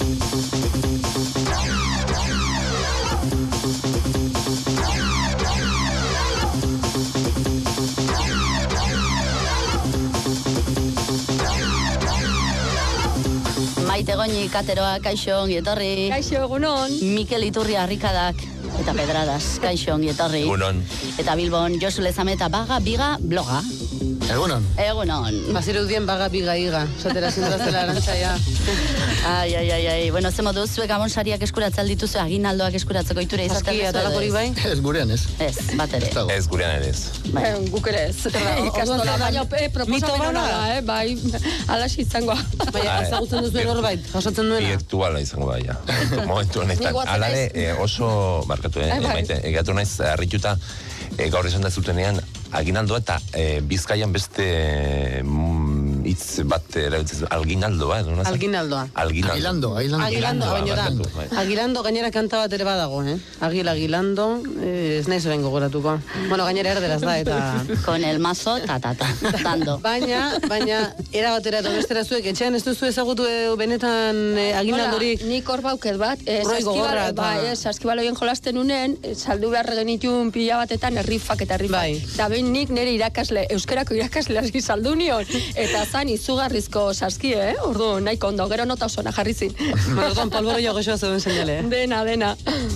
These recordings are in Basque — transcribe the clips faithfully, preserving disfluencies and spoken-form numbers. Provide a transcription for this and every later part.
Maite Goñi, Kateroa, kaixo, ongi etorri. Kaixo, egunon. Mikel Iturri Arrikadak eta Pedradas, kaixo, ongi etorri. Egunon. Eta Bilbon, Josu Lezame eta Baga Biga bloga. Egunon. Egunon. Bazirudien Baga Biga iga, sotera zindrazela arantzaia. Ai, ai, ai, ai. Bueno, ze modu, zuek amonsariak eskuratzen dituzu, aginaldoak eskuratzeko itura izaten. Azki, atalakorik bai? Ez gurean ez. Ez, bat ere. Ez gurean ere ez. Bai. Guk ere ez. Ikastola, baina proposamen hona da, eh? Bai, alaxi izango. Baina, ezagutzen duzu norbait, jasotzen duena. Virtuala izango da, ja. Momentu honetan. Alare, oso, barkatu, eh, maite, egatu naiz, harrituta, gaur esan da zutenean, aginaldoa eta Bizkaian beste hitz bat erabiltzen alginaldoa, edo nasa? Alginaldoa. Alginaldo. Agilando, agilando. Agilando, baino da. Agilando gainera kanta bat ere badago, eh? Agil, agilando, ez naiz orain gogoratuko. Bueno, gainera erderaz da, eta... Con el mazo, ta, ta, ta, dando. Baina, baina, era batera eta bestera zuek, etxean ez duzu ezagutu benetan aginaldorik. Nik hor bauket bat, Roi gogorra eta... Bai, saskibaloien jolasten unen, saldu behar genitun pila batetan errifak eta errifak. Bai. Eta behin nik nire irakasle, euskerako irakasle aski saldu nion, eta zan izugarrizko saski, eh? Ordu, nahiko ondo, gero nota osona jarri zin. Bueno, orduan, polboro jo goxoa zeuden seinale, eh? Dena, dena.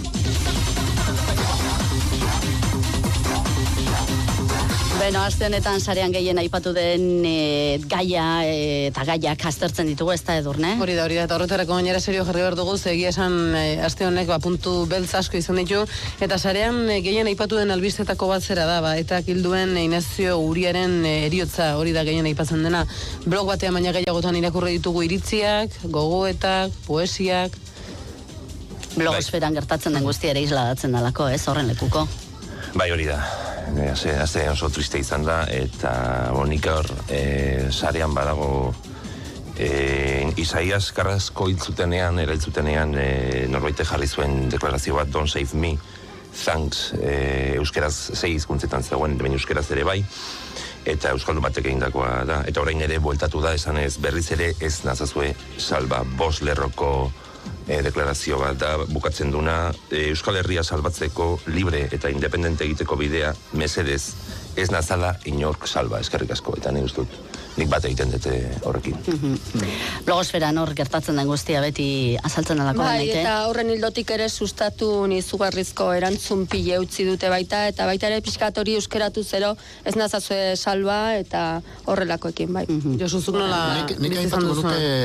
Bueno, aste honetan sarean gehien aipatu den e, gaia e, eta gaiak aztertzen ditugu, ez da Edurne? Hori da, hori da, eta horretarako gainera serio jarri behar dugu, egia esan e, aste honek ba, puntu beltz asko izan ditu, eta sarean e, gehien aipatu den albistetako bat zera da, ba, eta kilduen e, Inazio Uriaren e, eriotza hori da gehien aipatzen dena. Blog batean baina gehiagotan irakurri ditugu iritziak, gogoetak, poesiak... Blogosferan gertatzen den guztia ere isladatzen dalako, ez, horren lekuko. Bai, hori da. Haze oso triste izan da, eta bonik hor e, sarean badago e, Isaias Carrasco hiltzutenean, erailtzutenean e, norbaite jarri zuen deklarazio bat, Don't Save Me, Thanks, e, euskeraz sei hizkuntzetan zegoen, baina euskeraz ere bai, eta euskaldun batek egindakoa da, eta orain ere bueltatu da, esan ez berriz ere ez nazazue salba, bost lerroko E, deklarazio bat da bukatzen duna e, Euskal Herria salbatzeko libre eta independente egiteko bidea mesedez ez nazala inork salba, eskerrik asko, eta ni ustut nik bat egiten dute horrekin. Mm-hmm. Blogosferan hor gertatzen den guztia beti azaltzen dalako bai, den, eta horren hildotik ere sustatu nizugarrizko erantzun pile utzi dute baita, eta baita ere pixkatori euskeratu zero ez nazazue salba eta horrelakoekin, bai. Mm-hmm. Josu, zuk nola... Nik, nik aipatuko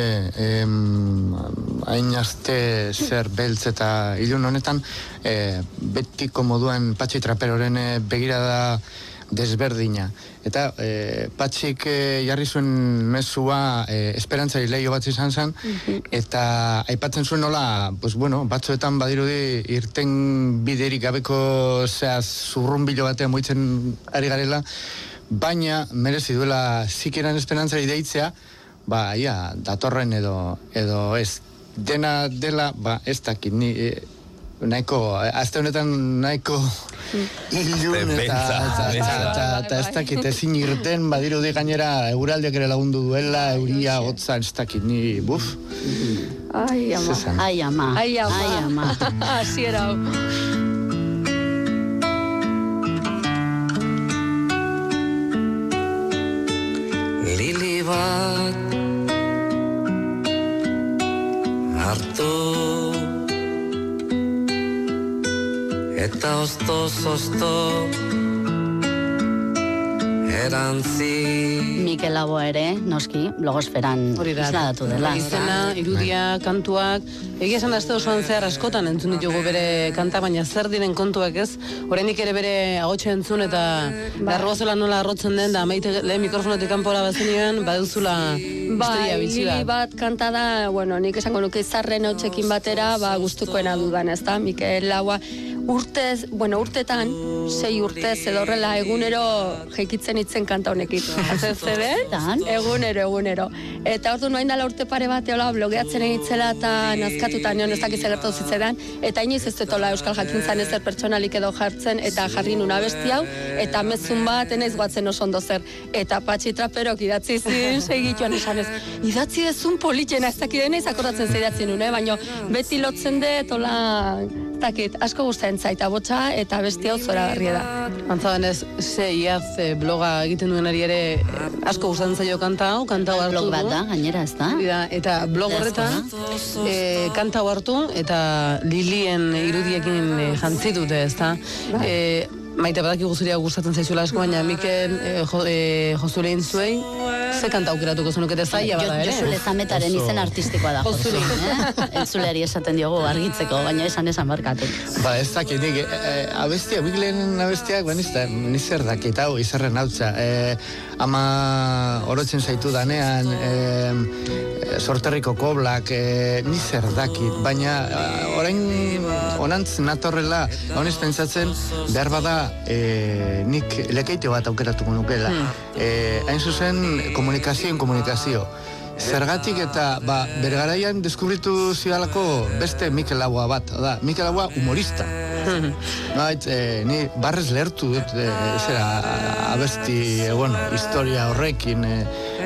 nuke hain aste zer beltz eta ilun honetan e, betiko moduan Patxi Traperoren e, begirada desberdina. Eta e, Patxik e, jarri zuen mezua e, esperantzari leio bat izan zen, mm-hmm. eta aipatzen zuen nola, pues bueno, batzuetan badirudi irten biderik gabeko zehaz zurrumbilo batean moitzen ari garela, baina merezi duela zikeran esperantzari deitzea, ba, ia, datorren edo, edo ez. Dena dela, ba, ez dakit, ni, e, nahiko, azte honetan nahiko ilun eta, eta ez dakit, ezin irten, badirudi gainera euraldiak ere lagundu duela, euria, hotza, ez dakit, ni, buf. Ai, ama. Ai, ama. Ai, ama. Ai, ama. Asi erau. Lili bat hartu eta ostoz-osto erantzi. Mikel Laboa ere, noski, blogosferan isladatu dela. Izena, irudia, kantuak, egia esan da azte osoan zehar askotan entzun ditugu bere kanta, baina zer diren kontuak ez, oraindik ere bere agotxe entzun eta larroazela nola arrotzen den, da maite lehen mikrofonotik kanpora bazenioen, baduzula historia bitxi Bai, bat kanta da, bueno, nik esango nuke zarren hotxekin batera, ba, gustukoena dudan, ez da, Mikel Laboa, urtez, bueno, urtetan, sei urtez edo horrela egunero jeikitzen itzen kanta honekin. Hazen zeden, egunero, egunero. Eta ordu noain dala urte pare bat, eola, blogeatzen egitzela eta nazkatuta nion ez dakiz egertu zitzetan, eta inoiz ez dutola Euskal Jakintzan ezer pertsonalik edo jartzen, eta jarri nun abesti hau, eta mezun bat, enaiz guatzen oso ondo zer. Eta Patxi Traperok idatzi zin, segituan esan ez, idatzi dezun politxena, ez dakit denez akordatzen zeidatzen nun, eh? Baina beti lotzen dut, hola, takit, asko gustatzen zaita botxa, eta besti hau zoragarria da. Antza denez, ze iaz e, bloga egiten duenari ere e, asko gustatzen zaio kanta hau, kanta hau hartu Blog bat du. da, gainera, ez da? Da, eta blog horretan e, kanta hau hartu eta Lilien irudiekin e, jantzi dute, ez da? E, Maite badaki guzuria gustatzen zaizuela asko, baina Mikel e, jo, e, Josulein zuei, ze kanta aukeratuko zenukete zaila bada ere? Josu Lezametaren izen artistikoa da. Josulein. Eh? Entzuleari esaten diogu argitzeko, baina esan esan barkatu. Ba, ez dakit, nik, e, abestia, Mikelen abestiak, ba, nizta, nizer dakit, hau, izarren hautza. E, ama orotzen zaitu danean, e, sorterriko koblak, e, nizer dakit, baina orain onantz natorrela, honez pentsatzen, behar bada, e, nik lekeite bat aukeratuko nukela. Hmm. E, hain zuzen, komunikazioen komunikazio. Zergatik eta, ba, bere garaian deskubritu zidalako beste Mikel Laboa bat, da, Mikel Laboa humorista. Bait, e, ni barrez lehertu dut, e, zera, abesti, e, bueno, historia horrekin, e,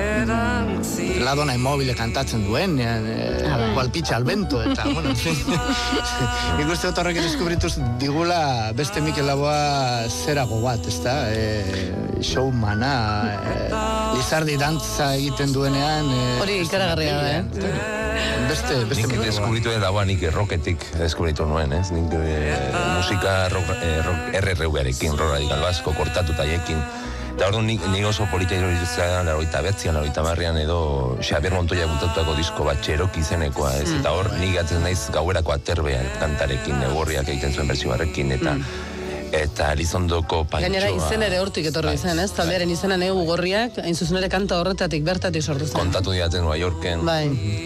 mm, ladona immobile kantatzen duen, e, balpitxa albento, eta, bueno, nik uste dut horrekin deskubrituz digula beste Mikel Laboa zerago bat, ez da, e, showmana, e, Lizardi dantza egiten duenean... E, hori ikaragarria da, eh? Beste, beste nik deskubritu dut dagoa nik rocketik deskubritu nuen, ez? Nik e, musika rock, e, rock R R V-arekin, rock radical basko, kortatu taiekin. Eta hor nik, nik oso polita iruditzen laroita betzian, laroita marrian edo Xabier Montoya bultatutako disko bat Txeroki izenekoa, ez? Eta hor nik atzen naiz gauerako aterbean kantarekin, egorriak egiten zuen bertsioarekin, eta... eta Elizondoko Pantxoa... Gainera izen ere hortik etorri zen, ez? Taldearen izena negu gorriak, hain zuzen ere kanta horretatik bertatik sortu zen. Kontatu diaten Nueva Yorken. Bai.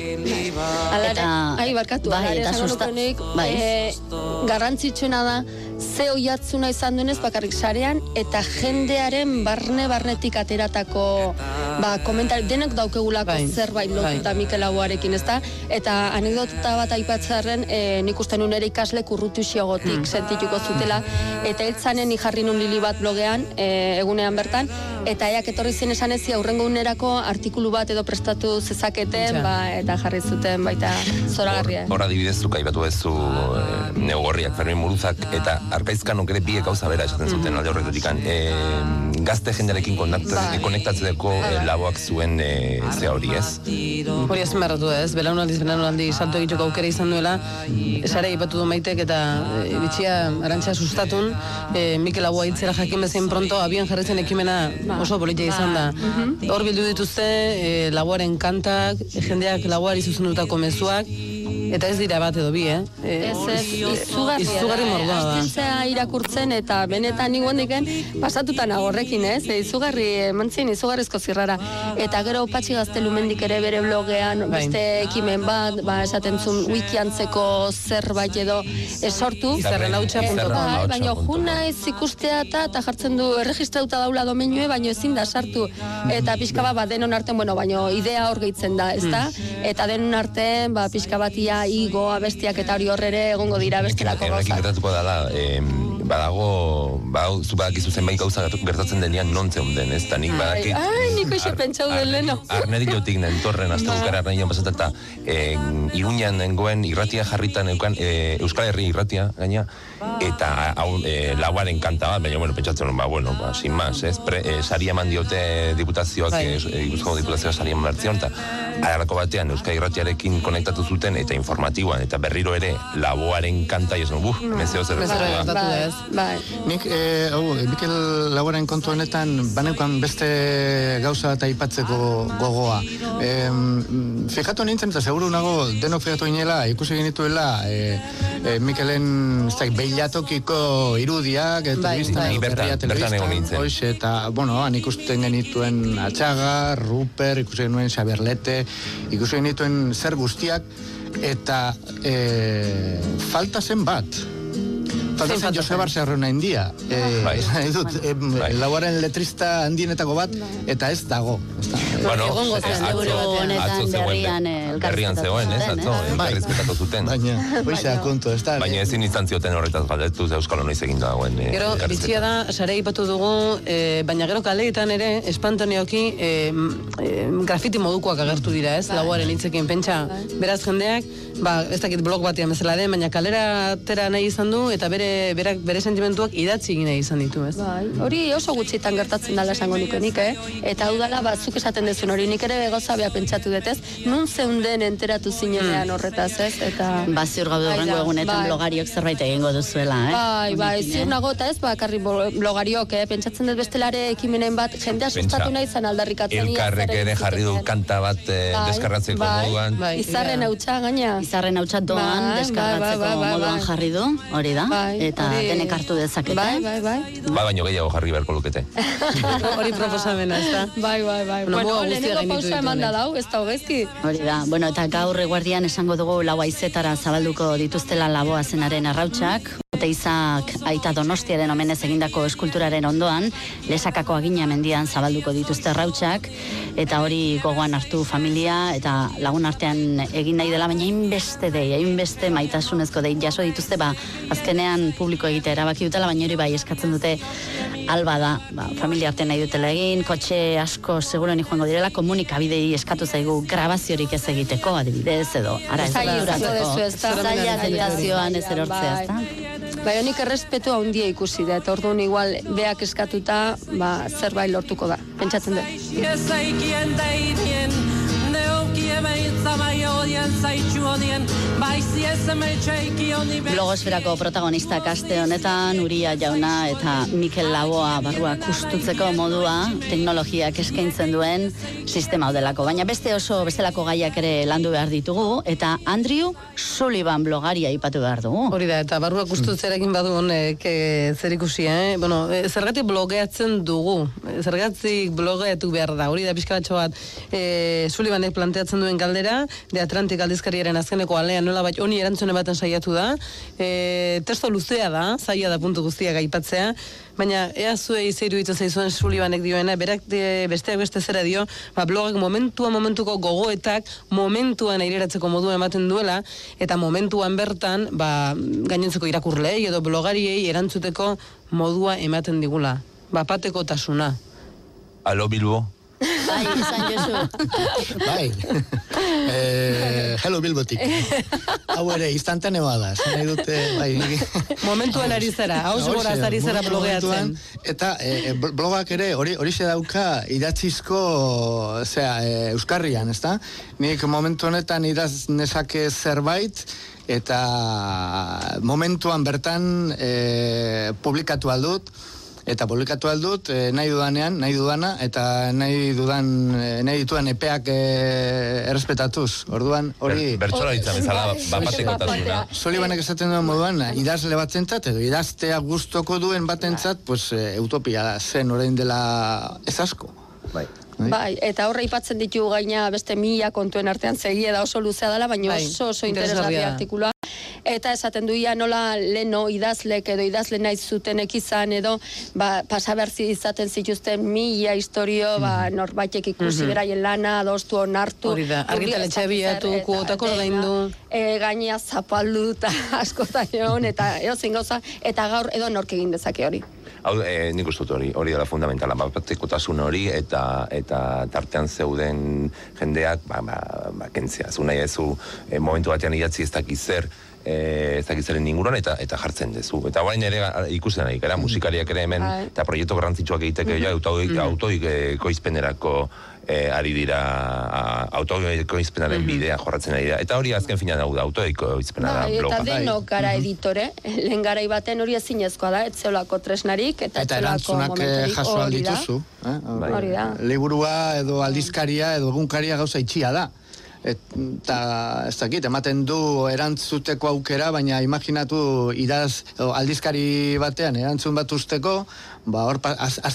Alare, ai, barkatu, bai, alare eta esango susta- nukenik, bai. e, garrantzitsuna da, ze oiatzuna izan duenez bakarrik sarean, eta jendearen barne-barnetik ateratako, ba, komentari, denek daukegulako Bai, zerbait lotuta bai. Mikel Laboarekin, ez da? Eta anekdota bat aipatzarren, e, nik uste nun ere ikasle kurrutuxiogotik Hmm. sentituko zutela, eta eltzanen jarri nun Lili bat blogean, e, egunean bertan, eta eak etorri zen esan ezi aurrengo unerako artikulu bat edo prestatu zezaketen, Ja. ba, eta jarri zuten baita zoragarria. Hor adibidez zuk aipatu bezu e, neogorriak, Fermin Muruzak, eta Arkaizkanok ere biek gauza bera esaten zuten alde horretatik. E, gazte jendearekin Bai. konektatzeko e, laboak zuen e, ze hori, ez? Hori azpimarratu da, ez? Belaunaldiz, belaunaldi salto egiteko aukera izan duela, sare ipatu du Maitek eta e, bitxia arantxa sustatun, e, Mikel Laboa hitzera jakin bezain pronto, abian jarritzen ekimena oso politia izan da. Hor bildu dituzte, e, Laboaren kantak, jendeak Laboari zuzendutako mezuak, eta ez dira bat edo bi, eh? E, Ez, ez, izugarria izugarri da, mordoa da. Aztentzea irakurtzen eta benetan nik diken pasatutan agorrekin, ez? E, izugarri, emantzien izugarrizko zirrara. Eta gero Patxi Gaztelumendik ere bere blogean, Bai. beste ekimen bat, ba, esaten zuen wikiantzeko zerbait edo esortu. Izarren hautsa punto com. Bai, baina juna ez ikustea eta eta jartzen du erregistrauta daula domeinue, baina ezin da sartu. Eta pixka bat, ba, denon artean, bueno, baina idea hor gehitzen da, ez da? Eta denon artean, ba, pixka batia, igo, abestiak eta hori horrere egongo dira bestelako Honekin gauzak. gertatuko dela, eh, badago, badau, zu badakizu zenbait gauza gertatzen denean non zeunden, ez? Ta nik badakit... Ai, niko iso pentsau den leno. Arnedilotik nentorren, azte bukara arnediloan pasata, eta eh, Iruñan nengoen irratia jarritan neukan, eh, Euskal Herri irratia, gaina, eta hau eh, Laboaren kanta bat, baina, bueno, pentsatzen, ba, bueno, ba, sin más, ez? Pre, eh, saria eman diote diputazioak, Bai. eh, Gipuzkoako diputazioa saria eman bertzion, eta agarrako batean Euskal Irratiarekin konektatu zuten, eta informatiboan, eta berriro ere Laboaren kanta, jesno, buf, mezeo zer Mezeo gertatu da. gertatu da, ez? Bai. Nik, e, hau, Mikel Laboaren kontu honetan, baneukan beste gauza eta aipatzeko gogoa. E, fijatu nintzen, eta seguru nago, denok fijatu inela, ikusi genituela, e, e, Mikelen, ez da, behilatokiko irudiak, eta Bai, telebistan, bai. Bertan, berria bertan egon nintzen. hoxe, eta, bueno, han ikusten genituen Atxaga, Ruper, ikusi genuen Xabier Lete, ikusi genituen zer guztiak, eta e, falta zen bat. falta zen Joseba Serrona india. Nahi dut, lauaren letrista handienetako bat, eta ez dago. Bueno, honetan berrian elkarrizketatu zegoen, ez, atzo, elkarrizketatu zuten. Baina, hoizea kontu, ez da. Baina ezin izan zioten horretaz galdetu, Euskal Noiz egin dagoen. Gero, bitxia da, sare ipatu dugu, baina gero kaleetan ere, espantonioki, grafiti modukoak agertu dira, ez, lauaren hitzekin, pentsa, beraz jendeak, ba, ez dakit blog batean bezala den, baina kalera atera nahi izan du, eta bere, berak, bere sentimentuak idatzi egin nahi izan ditu, ez? Bai, hori oso gutxitan gertatzen dela esango nuke nik, eh? Eta hau dela, batzuk esaten dezun hori, nik ere begoza bea pentsatu dut, ez? Nun zeunden enteratu zinenean horretaz, ez? Eta... Ba, ziur gaude horrengo egunetan blogariok zerbait egingo duzuela, eh? Bai, bai, ziur nago, eta ez, bakarri blogariok, eh? Pentsatzen dut bestelare ekimenen bat, jendea sustatu nahi izan aldarrikatzen. Elkarrek ere jarri du kanta bat deskargatzeko moduan. Izarren hautsa, gaina. Izarren hautsa doan deskargatzeko moduan jarri du, hori da, eta denek hartu dezakete. Bai, bai, bai. Ba, baino gehiago jarri beharko lukete. Hori proposamena, ez da? Bai, bai, bai. Bueno, lehenengo pausa eman da dau, ez da hogezki. Hori da, bueno, eta gaur eguerdian esango dugu lau haizetara zabalduko dituztela Laboa zenaren arrautsak. Eta Izak aita Donostiaren omenez egindako eskulturaren ondoan, Lesakako Agina mendian zabalduko dituzte arrautsak, eta hori gogoan hartu familia, eta lagun artean egin nahi dela, baina hainbeste dei, hainbeste maitasunezko dei jaso dituzte, ba, azkenean publiko egitea erabaki dutela, baina hori bai eskatzen dute alba da, ba, familia artean nahi dutela egin, kotxe asko seguruen joango direla, komunikabidei eskatu zaigu grabaziorik ez egiteko, adibidez, edo, ara ez duratzeko, zaila zailazioan ez erortzea, ez da? Bai, honik errespetu handia ikusi da, eta orduan igual beak eskatuta, ba, zerbait lortuko da, pentsatzen dut. Blogosferako protagonistak aste honetan, Uria Jauna eta Mikel Laboa barruak kustutzeko modua teknologiak eskaintzen duen sistema delako. Baina beste oso bestelako gaiak ere landu behar ditugu, eta Andrew Sullivan blogaria aipatu behar dugu. Hori da, eta barruak kustutzerekin badu honek zer ikusi, eh? Bueno, zergatik blogeatzen dugu, zergatik blogeatu behar da, hori da pixka batxo bat e, Sullivanek planteatzen duen galdera, de Atlantik aldizkariaren azkeneko alean nola bat honi erantzune baten saiatu da, e, testo luzea da, zaila da puntu guztiak aipatzea, baina ea zuei zeiru ditu zaizuen Sullivanek dioena, berak de, besteak beste zera dio, ba, blogak momentua momentuko gogoetak momentuan aireratzeko modua ematen duela, eta momentuan bertan, ba, gainontzeko irakurlei edo blogariei erantzuteko modua ematen digula. Bapateko tasuna. Alo, Bilbo. Bai, izan Josu. Bai. Eh, hello Bilbotik. Hau ere, instantaneoa da. Nahi dute, bai. Momentuan ari zara, haus goraz ari zara blogeatzen. Eta eh, blogak ere hori hori dauka idatzizko, osea, eh, euskarrian, ezta? Nik momentu honetan idaz nezake zerbait, eta momentuan bertan eh, publikatu aldut, eta publikatu aldut, e, nahi dudanean, nahi dudana, eta nahi dudan, e, nahi dituan epeak e, errespetatuz. Orduan, hori... Bertsola ditza bezala, bapateko tasuna. Sullivanek esaten duen moduan, idazle batzentzat, edo idaztea gustoko duen batentzat, pues, e, utopia zen orain dela ez asko. Bai. Bai, eta horre ipatzen ditu gaina beste mila kontuen artean segia da oso luzea dela, baina oso oso interesgarri artikulua. Eta esaten duia nola leno idazlek edo idazle nahi zutenek izan edo ba, pasaberzi izaten zituzten mila historio, ba, norbaitek ikusi mm-hmm. beraien lana, adostu onartu. Hori da, argitaletxe biatu, kuotako ordaindu. E, gaina zapaldu eta askotan egon, eta eozin gauza, eta gaur edo nork egin dezake hori. Hau, e, nik uste dut hori, hori dela fundamentala, bapatekotasun hori, eta eta tartean zeuden jendeak, ba, ba, ba kentzea, zu nahi ezu, e, momentu batean idatzi ez dakiz zer, ez dakitzaren inguruan, eta eta jartzen dezu. Eta orain ere ikusten nahi, gara, musikariak ere hemen, eta proiektu garrantzitsuak egiteke, ja, autoikoizpenerako ari dira, autoikoizpenaren bidea jorratzen ari da. Eta hori azken finean hau da, autoikoizpena da bloga. Eta denok gara editore, lehen garai baten hori ezinezkoa da, etzeolako tresnarik, eta etzeolako momenturik. Eta erantzunak jaso aldituzu. Hori da. Liburua edo aldizkaria edo egunkaria gauza itxia da. Eta ez dakit, ematen du erantzuteko aukera, baina imaginatu idaz aldizkari batean erantzun bat usteko, ba hor asteak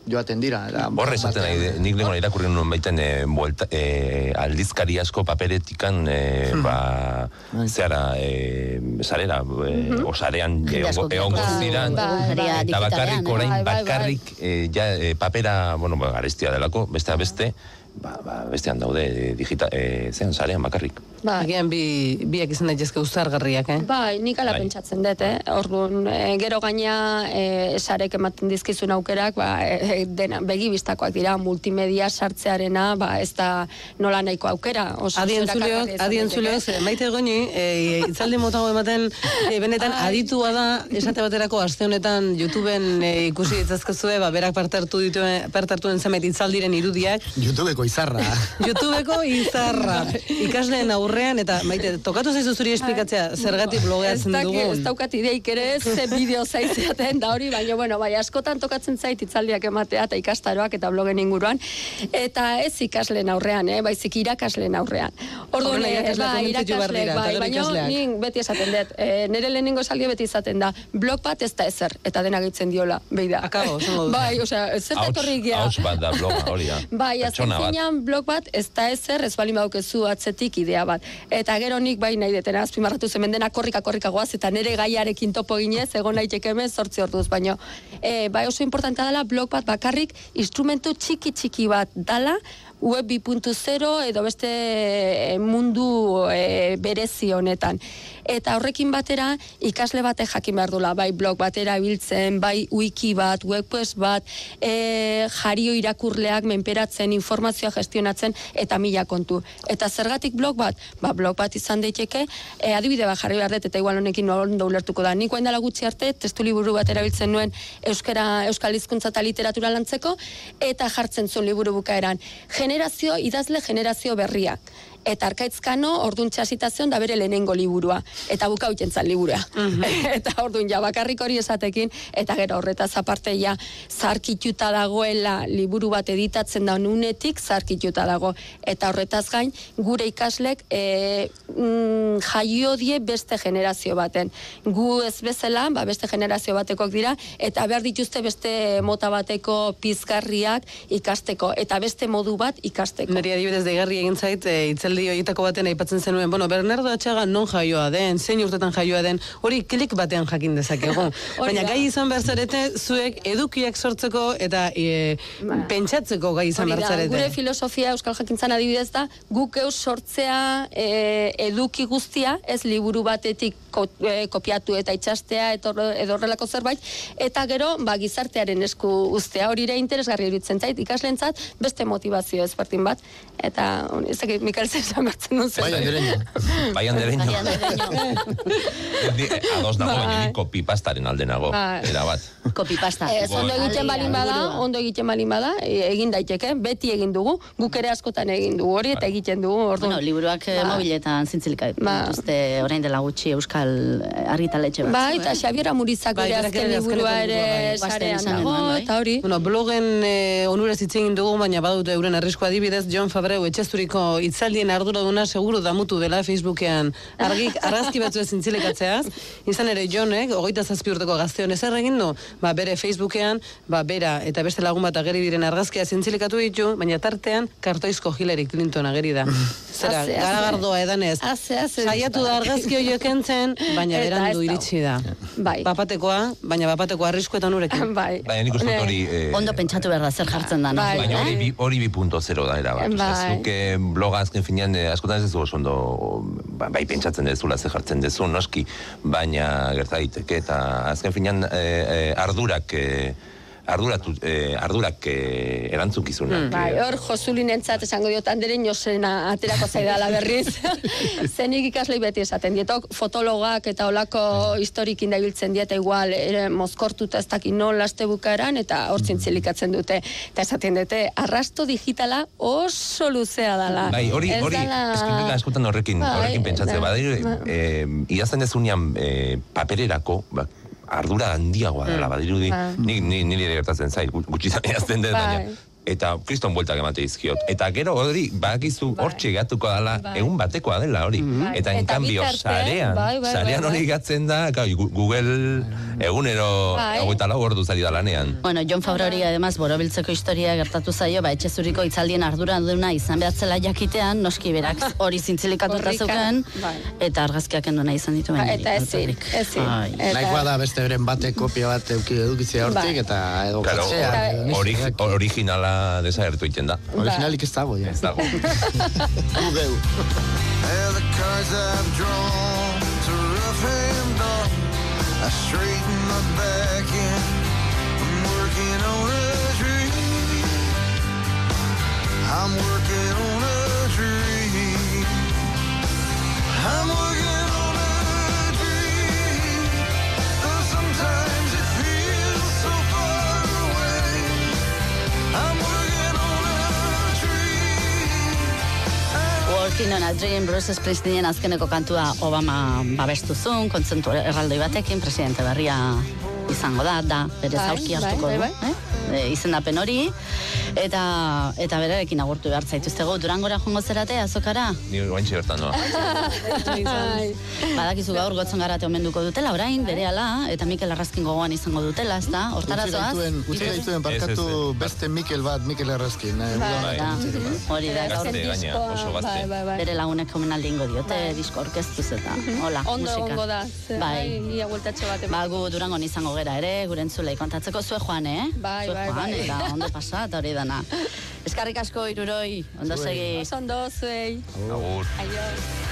joaten dira. Horre esaten nahi, nik lengon irakurri nuen baiten e, buelta, e, aldizkari asko paperetikan e, hmm. ba, zeara e, zarera, e, mm-hmm. osarean egongo ziran, eta bakarrik orain bakarrik e, ja, e, papera, bueno, ba, garestia delako, beste a beste, ba, ba, bestean daude digita, e, zean zarean bakarrik. Ba. Egean bi, biak izan daitezke uztargarriak, eh? Bai, nik ala pentsatzen dut, eh? Orduan, e, gero gaina e, sarek ematen dizkizun aukerak, ba, e, dena, begibistakoak dira, multimedia sartzearena, ba, ez da nola nahiko aukera. Adien zuleok, adien zuleok, maite goni, e, itzaldi motago ematen, e, benetan aditua da, esate baterako aste honetan YouTubeen e, ikusi ditzazkezue, ba, berak partartu dituen, partartuen zenbait itzaldiren irudiak. YouTubeko izarra. YouTubeko izarra. Ikasleen aurrean, eta maite, tokatu zaizu zuri esplikatzea, zergatik blogeatzen dugun. Ez daukat ideik ere, ze bideo zaizeaten da hori, baina, bueno, bai, askotan tokatzen zait itzaldiak ematea, eta ikastaroak, eta blogen inguruan, eta ez ikasleen aurrean, eh, baizik irakasleen aurrean. Orduan, bai, irakasleek, bai, baina, nik beti esaten dut, e, nire lehenengo esaldia beti izaten da, blog bat ez da ezer, eta dena gehitzen diola, behi da. Akabo, zongo du. Bai, osea, zer datorri gira. Hauts bat da bloga, hori da. Bai, azken zinean blog bat ez da ezer, ez bali maukezu atzetik idea bat. Eta gero nik bai nahi detena, azpimarratu zemen dena korrika korrika goaz, eta nire gaiarekin topo ginez, egon nahitek hemen zortzi orduz, baina e, bai oso importantea dela blog bat bakarrik instrumentu txiki txiki bat dala, web bi puntu zero edo beste mundu e, berezi honetan. Eta horrekin batera ikasle batek jakin behar dula, bai blog batera biltzen, bai wiki bat, webpes bat, e, jario irakurleak menperatzen, informazioa gestionatzen, eta mila kontu. Eta zergatik blog bat? Ba, blog bat izan daiteke, e, adibide bat jarri behar dut, eta igual honekin ondo ulertuko da. Nik oain dela gutxi arte, testu liburu bat erabiltzen nuen euskara, euskal hizkuntza eta literatura lantzeko, eta jartzen zuen liburu bukaeran. Generazio, idazle generazio berria. Eta Arkaitzkano orduan txasitazion da bere lehenengo liburua. Eta buka huitentzan liburua. Mm-hmm. Eta orduan ja bakarrik hori esatekin, eta gero horretaz aparte ja zarkituta dagoela liburu bat editatzen da nunetik zarkituta dago. Eta horretaz gain, gure ikaslek e, mm, jaio die beste generazio baten. Gu ez bezala, ba, beste generazio batekoak dira, eta behar dituzte beste mota bateko pizgarriak ikasteko, eta beste modu bat ikasteko. Neri adibidez deigarri egin zait, e, itzeldi horietako baten aipatzen zenuen, bueno, Bernardo Atxaga non jaioa den, zein urtetan jaioa den, hori klik batean jakin dezakegu. Baina gai izan behar zarete, zuek edukiak sortzeko eta e, pentsatzeko gai izan behar zarete. Gure filosofia Euskal Jakintzan adibidez da, guk eus sortzea e, eduki guztia, ez liburu batetik ko, e, kopiatu eta itxastea edo horrelako zerbait, eta gero, ba, gizartearen esku uztea, hori ere interesgarri iruditzen zait, ikaslentzat beste motivazio ezberdin bat, eta ezakit Mikael esan bertzen duen zen. Bai andereño. Bai andereño. Ados dago, baina ni kopipastaren alde nago. Era bat. Kopipasta. Ez, ondo egiten balin bada, ondo egiten balin bada, egin daiteke, beti egin dugu, guk ere askotan egin dugu hori, eta egiten dugu. Bueno, liburuak mobiletan zintzilika dituzte orain dela gutxi Euskal argitaletxe bat. Bai, eta Xabier Amurizak bere azken liburua ere sarean dago, eta hori. Bueno, blogen onuraz hitz egin dugu, baina badute euren arrisko adibidez, Jon Fabreu etxezturiko itzaldien arduraduna seguru damutu dela Facebookean argik argazki batzu ez zintzilikatzeaz. Izan ere Jonek, hogeita zazpi urteko gazte honez egin du, ba, bere Facebookean, ba, bera eta beste lagun bat ageri diren argazkia zintzilikatu ditu, baina tartean kartoizko Hillary Clinton ageri da. Zera, garagardoa edanez. Saiatu da argazki horiek entzen, baina berandu iritsi da. Bai. Bapatekoa, baina bapateko arrisku eta nurekin. Bai. Baina nik uste hori... Ondo pentsatu behar da zer jartzen da. Baina hori bi punto zero da era bat. Zuke bloga azken finean askotan ez dugu ondo bai pentsatzen dezula ze jartzen dezu, noski, baina gerta daiteke eta azken finean ardurak arduratu, eh, ardurak eh, erantzukizunak. Mm. Bai, hor Josulinentzat esango diot anderen Josena aterako zaidala berriz. Zenik ikaslei beti esaten dietok, fotologak eta olako historikin dabiltzen dieta igual ere mozkortuta ez dakin non laste bukaeran eta hor zintzilikatzen dute. Eta esaten dute, arrasto digitala oso luzea dala. Bai, hori, hori, dala... eskinila askotan horrekin, bai, horrekin pentsatzea. Bai, bai. Eh, idazten dezunean eh, papererako, ba, ardura handiagoa dela, badirudi, ni, ni, nire gertatzen zait, gutxi zan edazten dut, baina eta kriston bueltak emate dizkiot. Eta gero hori, badakizu hortxe gatuko dela, egun batekoa dela hori. Eta en cambio, sarean, sarean hori gatzen da, Google egunero hogeita lau ordu zari da lanean. Bueno, Jon Favreauri además borobiltzeko historia gertatu zaio, ba etxe zuriko hitzaldien arduraduna izan behatzela jakitean, noski berak hori zintzilikatuta zeuken, eta argazkiak enduna izan dituen. Eta ezin, ezin. Nahikoa da beste beren bate kopia bat edukitzea hortik, eta edo katzea. Originala desagertu egiten da. Originalik ez dago, ja. Ez dago. Gugeu. The cards I've drawn to rough and dark, I straighten my back in, I'm working on a dream, I'm working on a dream, I'm working on a dream, though sometimes it feels so far away, I'm working on a dream. Working on a Dream, Bruce Springsteenen azkeneko kantua Obama babestuzun, kontzentu erraldoi batekin, presidente berria izango da, da, bere zaurki hartuko du, eh? Izendapen hori, eta eta berarekin agurtu behar zaituztego. Durangora joango zerate, azokara? Ni guaintxe bertan noa. Badakizu gaur gotzen garate omenduko dutela, orain, berehala, eta Mikel Arrazkin gogoan izango dutela, ez da? Hortarazoaz? Utsi gaituen parkatu beste Mikel bat, Mikel Arrazkin. Hori da, gaur oso gazte. bere lagunek omenaldi ingo diote, disko orkestuz eta hola, musika. Ondo egongo da, bai, ia bueltatxo bat. Ba, gu Durangon izango gera ere, gure entzulei kontatzeko zue joan, eh? Bai, bai, bai. Eta ondo pasa, eta hori dana. Eskarrik asko, Iruroi, ondo segi. Oso ondo, zuei. Agur. Aio.